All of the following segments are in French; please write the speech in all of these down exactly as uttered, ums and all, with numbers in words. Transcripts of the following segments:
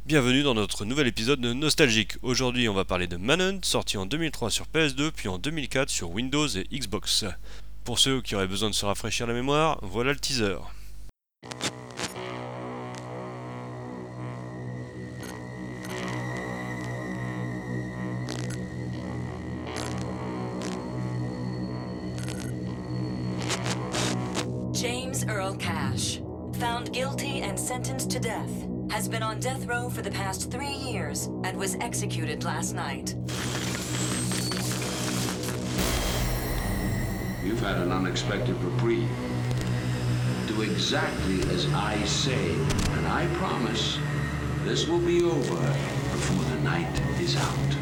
Bienvenue dans notre nouvel épisode de Nostalgique. Aujourd'hui on va parler de Manhunt, sorti en deux mille trois sur P S deux puis en deux mille quatre sur Windows et Xbox. Pour ceux qui auraient besoin de se rafraîchir la mémoire, voilà le teaser. James Earl Cash, found guilty and sentenced to death, has been on death row for the past three years and was executed last night. You've had an unexpected reprieve. Do exactly as I say, and I promise this will be over before the night is out.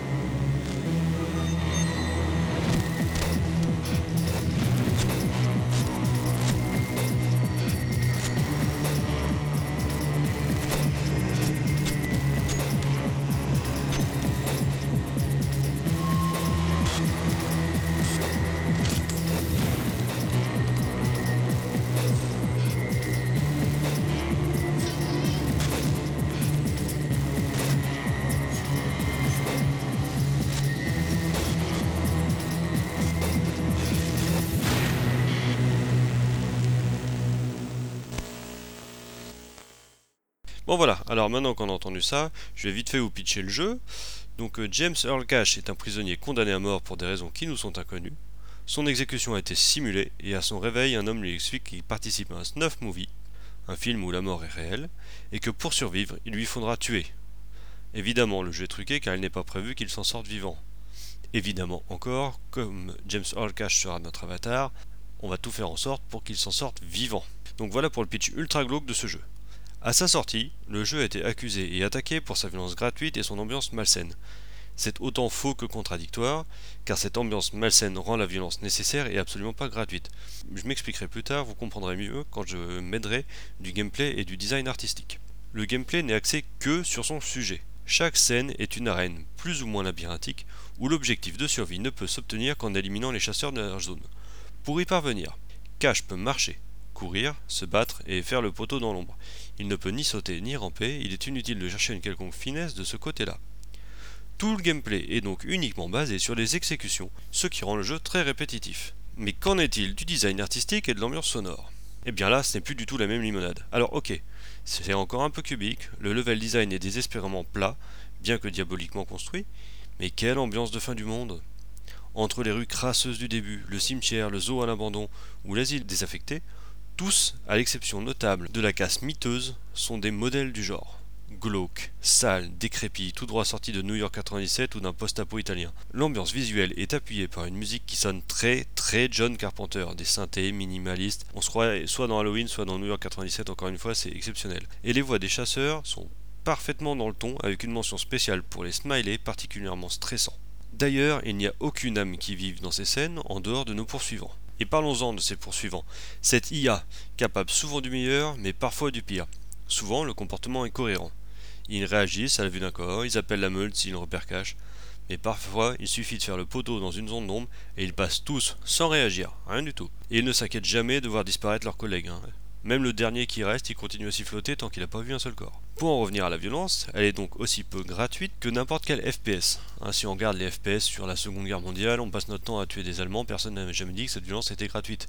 Bon voilà, alors maintenant qu'on a entendu ça, je vais vite fait vous pitcher le jeu. Donc euh, James Earl Cash est un prisonnier condamné à mort pour des raisons qui nous sont inconnues. Son exécution a été simulée et à son réveil, un homme lui explique qu'il participe à un snuff movie, un film où la mort est réelle, et que pour survivre, il lui faudra tuer. Évidemment, le jeu est truqué car il n'est pas prévu qu'il s'en sorte vivant. Évidemment encore, comme James Earl Cash sera notre avatar, on va tout faire en sorte pour qu'il s'en sorte vivant. Donc voilà pour le pitch ultra glauque de ce jeu. À sa sortie, le jeu a été accusé et attaqué pour sa violence gratuite et son ambiance malsaine. C'est autant faux que contradictoire, car cette ambiance malsaine rend la violence nécessaire et absolument pas gratuite. Je m'expliquerai plus tard, vous comprendrez mieux quand je m'aiderai du gameplay et du design artistique. Le gameplay n'est axé que sur son sujet. Chaque scène est une arène, plus ou moins labyrinthique, où l'objectif de survie ne peut s'obtenir qu'en éliminant les chasseurs de la zone. Pour y parvenir, Cash peut marcher, courir, se battre et faire le poteau dans l'ombre. Il ne peut ni sauter ni ramper, il est inutile de chercher une quelconque finesse de ce côté-là. Tout le gameplay est donc uniquement basé sur les exécutions, ce qui rend le jeu très répétitif. Mais qu'en est-il du design artistique et de l'ambiance sonore ? Eh bien là, ce n'est plus du tout la même limonade. Alors ok, c'est encore un peu cubique, le level design est désespérément plat, bien que diaboliquement construit, mais quelle ambiance de fin du monde ! Entre les rues crasseuses du début, le cimetière, le zoo à l'abandon ou l'asile désaffecté, tous, à l'exception notable de la casse miteuse, sont des modèles du genre. Glauque, sale, décrépit, tout droit sorti de New York quatre-vingt-dix-sept ou d'un post-apo italien. L'ambiance visuelle est appuyée par une musique qui sonne très très John Carpenter, des synthés minimalistes. On se croit soit dans Halloween, soit dans New York quatre-vingt-dix-sept, encore une fois, c'est exceptionnel. Et les voix des chasseurs sont parfaitement dans le ton, avec une mention spéciale pour les smileys particulièrement stressants. D'ailleurs, il n'y a aucune âme qui vive dans ces scènes en dehors de nos poursuivants. Et parlons-en de ces poursuivants. Cette I A, capable souvent du meilleur, mais parfois du pire. Souvent, le comportement est cohérent. Ils réagissent à la vue d'un corps, ils appellent la meute s'ils repèrent Cash, mais parfois, il suffit de faire le poteau dans une zone d'ombre et ils passent tous sans réagir, rien du tout. Et ils ne s'inquiètent jamais de voir disparaître leurs collègues. Hein. Même le dernier qui reste, il continue à s'y flotter tant qu'il n'a pas vu un seul corps. Pour en revenir à la violence, elle est donc aussi peu gratuite que n'importe quel F P S. Hein, si on regarde les F P S sur la Seconde Guerre mondiale, on passe notre temps à tuer des Allemands, personne n'a jamais dit que cette violence était gratuite.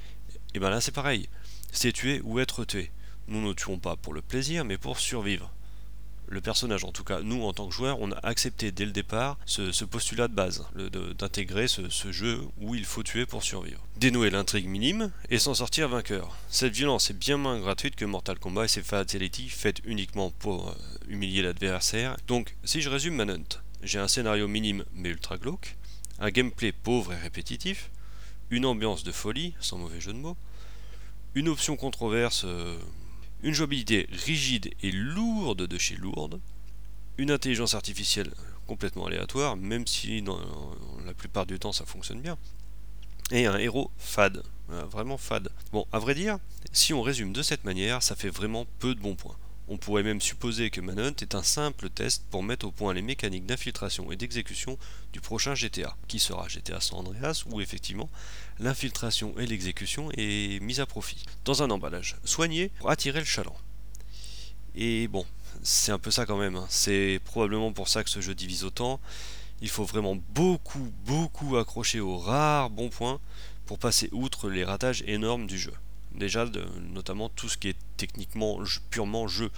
Et ben là c'est pareil, c'est tuer ou être tué. Nous ne tuons pas pour le plaisir, mais pour survivre. Le personnage, en tout cas, nous en tant que joueurs, on a accepté dès le départ ce, ce postulat de base, le, de, d'intégrer ce, ce jeu où il faut tuer pour survivre. Dénouer l'intrigue minime et s'en sortir vainqueur. Cette violence est bien moins gratuite que Mortal Kombat et ses fatalities faites uniquement pour euh, humilier l'adversaire. Donc, si je résume Manhunt, j'ai un scénario minime mais ultra glauque, un gameplay pauvre et répétitif, une ambiance de folie, sans mauvais jeu de mots, une option controverse... Euh, une jouabilité rigide et lourde de chez lourde, une intelligence artificielle complètement aléatoire, même si dans la plupart du temps ça fonctionne bien, et un héros fade, vraiment fade. Bon, à vrai dire, si on résume de cette manière, ça fait vraiment peu de bons points. On pourrait même supposer que Manhunt est un simple test pour mettre au point les mécaniques d'infiltration et d'exécution du prochain G T A, qui sera G T A San Andreas, où effectivement l'infiltration et l'exécution est mise à profit, dans un emballage soigné pour attirer le chaland. Et bon, c'est un peu ça quand même, hein. C'est probablement pour ça que ce jeu divise autant. Il faut vraiment beaucoup, beaucoup accrocher aux rares bons points pour passer outre les ratages énormes du jeu. Déjà, de, notamment tout ce qui est techniquement purement jeu.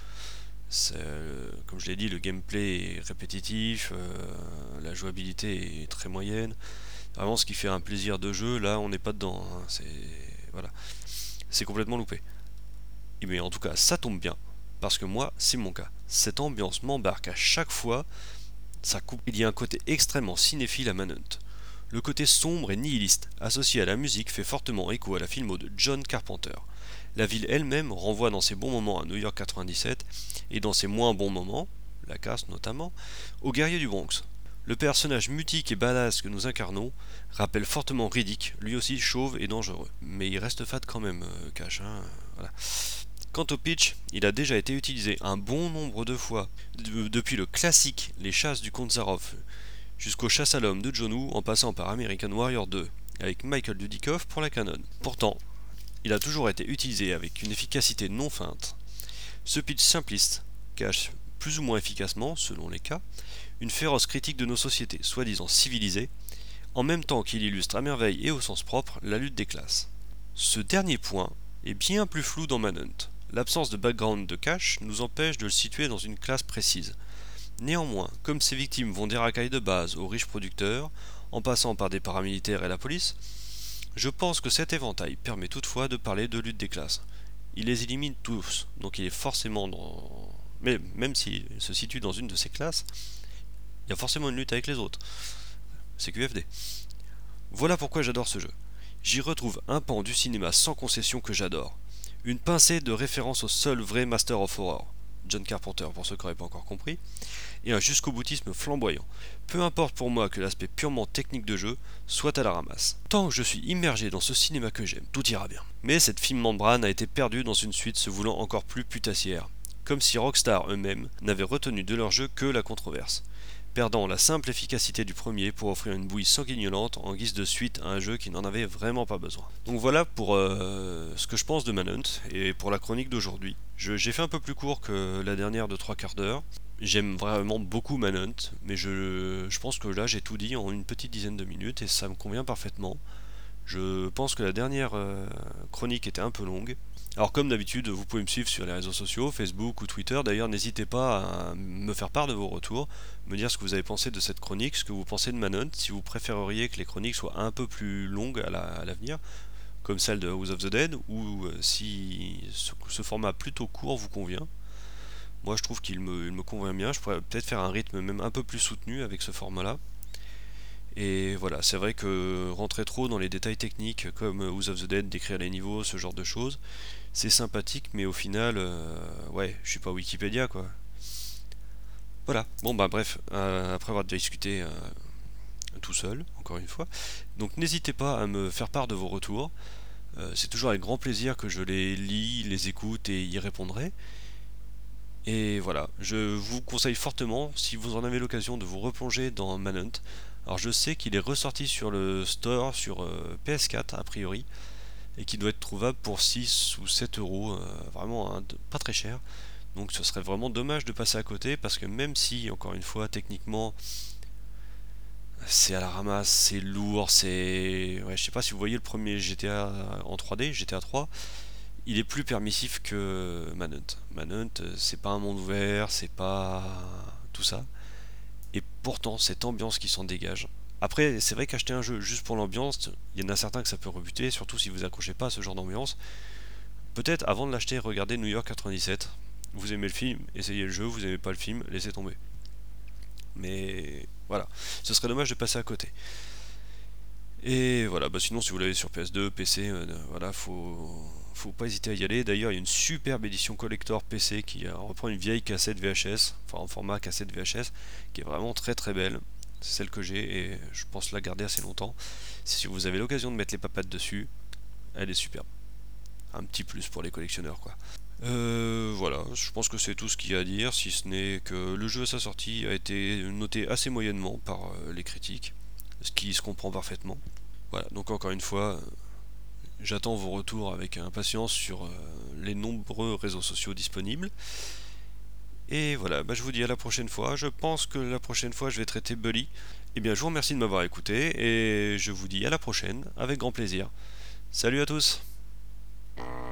Euh, comme je l'ai dit, le gameplay est répétitif, euh, la jouabilité est très moyenne. Vraiment, ce qui fait un plaisir de jeu, là, on n'est pas dedans. Hein. C'est voilà, c'est complètement loupé. Mais en tout cas, ça tombe bien, parce que moi, c'est mon cas. Cette ambiance m'embarque à chaque fois. Ça coupe. Il y a un côté extrêmement cinéphile à Manhunt. Le côté sombre et nihiliste, associé à la musique, fait fortement écho à la filmo de John Carpenter. La ville elle-même renvoie dans ses bons moments à New York quatre-vingt-dix-sept, et dans ses moins bons moments, la casse notamment, aux guerriers du Bronx. Le personnage mutique et badass que nous incarnons rappelle fortement Riddick, lui aussi chauve et dangereux. Mais il reste fade quand même, euh, Cash, hein, voilà. Quant au pitch, il a déjà été utilisé un bon nombre de fois, de- depuis le classique Les Chasses du Comte Zaroff, jusqu'aux Chasses à l'homme de John Woo, en passant par American Warrior deux, avec Michael Dudikoff pour la canon. Pourtant, il a toujours été utilisé avec une efficacité non feinte. Ce pitch simpliste cache plus ou moins efficacement, selon les cas, une féroce critique de nos sociétés, soi-disant civilisées, en même temps qu'il illustre à merveille et au sens propre la lutte des classes. Ce dernier point est bien plus flou dans Manhunt. L'absence de background de Cash nous empêche de le situer dans une classe précise. Néanmoins, comme ses victimes vont des racailles de base aux riches producteurs, en passant par des paramilitaires et la police, je pense que cet éventail permet toutefois de parler de lutte des classes. Il les élimine tous, donc il est forcément dans... Mais même s'il se situe dans une de ces classes, il y a forcément une lutte avec les autres. C'est Q F D. Voilà pourquoi j'adore ce jeu. J'y retrouve un pan du cinéma sans concession que j'adore. Une pincée de référence au seul vrai Master of Horror, John Carpenter pour ceux qui n'auraient pas encore compris, et un jusqu'au boutisme flamboyant. Peu importe pour moi que l'aspect purement technique de jeu soit à la ramasse. Tant que je suis immergé dans ce cinéma que j'aime, tout ira bien. Mais cette film membrane a été perdue dans une suite se voulant encore plus putassière, comme si Rockstar eux-mêmes n'avaient retenu de leur jeu que la controverse, perdant la simple efficacité du premier pour offrir une bouillie sanguignolante en guise de suite à un jeu qui n'en avait vraiment pas besoin. Donc voilà pour euh, ce que je pense de Manhunt et pour la chronique d'aujourd'hui. Je- J'ai fait un peu plus court que la dernière de trois quarts d'heure. J'aime vraiment beaucoup Manhunt, mais je, je pense que là j'ai tout dit en une petite dizaine de minutes et ça me convient parfaitement. Je pense que la dernière euh, chronique était un peu longue. Alors comme d'habitude, vous pouvez me suivre sur les réseaux sociaux, Facebook ou Twitter. D'ailleurs, n'hésitez pas à me faire part de vos retours, me dire ce que vous avez pensé de cette chronique, ce que vous pensez de Manhunt, si vous préféreriez que les chroniques soient un peu plus longues à la- à l'avenir, comme celle de House of the Dead, ou euh, si ce, ce format plutôt court vous convient. Moi, je trouve qu'il me, il me convient bien. Je pourrais peut-être faire un rythme même un peu plus soutenu avec ce format-là. Et voilà, c'est vrai que rentrer trop dans les détails techniques comme House of the Dead, décrire les niveaux, ce genre de choses, c'est sympathique, mais au final, euh, ouais, je suis pas Wikipédia quoi. Voilà, bon bah bref, euh, après avoir discuté euh, tout seul, encore une fois, donc n'hésitez pas à me faire part de vos retours. Euh, c'est toujours avec grand plaisir que je les lis, les écoute et y répondrai. Et voilà, je vous conseille fortement, si vous en avez l'occasion, de vous replonger dans Manhunt. Alors je sais qu'il est ressorti sur le store sur euh, P S quatre a priori, et qui doit être trouvable pour six ou sept euros, euh, vraiment hein, de- pas très cher. Donc ce serait vraiment dommage de passer à côté, parce que même si, encore une fois, techniquement, c'est à la ramasse, c'est lourd, c'est... Ouais, je sais pas si vous voyez le premier G T A en trois D, G T A trois, il est plus permissif que Manhunt. Manhunt, euh, c'est pas un monde ouvert, c'est pas tout ça. Et pourtant, cette ambiance qui s'en dégage. Après, c'est vrai qu'acheter un jeu juste pour l'ambiance, il y en a certains que ça peut rebuter, surtout si vous accrochez pas à ce genre d'ambiance. Peut-être avant de l'acheter, regardez New York quatre-vingt-dix-sept. Vous aimez le film, essayez le jeu, vous aimez pas le film, laissez tomber. Mais voilà, ce serait dommage de passer à côté. Et voilà, bah sinon si vous l'avez sur P S deux, P C, euh, voilà, faut, faut pas hésiter à y aller. D'ailleurs, il y a une superbe édition collector P C qui euh, reprend une vieille cassette V H S, enfin en format cassette V H S, qui est vraiment très très belle. C'est celle que j'ai et je pense la garder assez longtemps. Si vous avez l'occasion de mettre les papates dessus, elle est superbe. Un petit plus pour les collectionneurs quoi. Euh, voilà, je pense que c'est tout ce qu'il y a à dire, si ce n'est que le jeu à sa sortie a été noté assez moyennement par euh, les critiques, ce qui se comprend parfaitement. Voilà, donc encore une fois, euh, j'attends vos retours avec impatience sur euh, les nombreux réseaux sociaux disponibles. Et voilà, bah, je vous dis à la prochaine fois. Je pense que la prochaine fois je vais traiter Bully. Eh bien, je vous remercie de m'avoir écouté et je vous dis à la prochaine avec grand plaisir. Salut à tous!